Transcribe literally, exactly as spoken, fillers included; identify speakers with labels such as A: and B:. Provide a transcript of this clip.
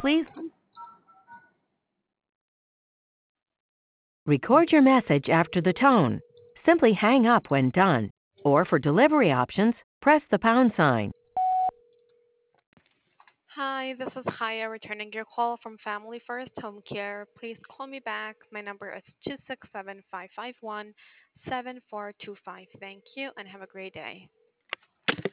A: Please record your message after the tone. Simply hang up when done. Or for delivery options, press the pound sign.
B: Hi, this is Haya returning your call from Family First Home Care. Please call me back. My number is two six seven, five five one, seven four two five. Thank you and have a great day.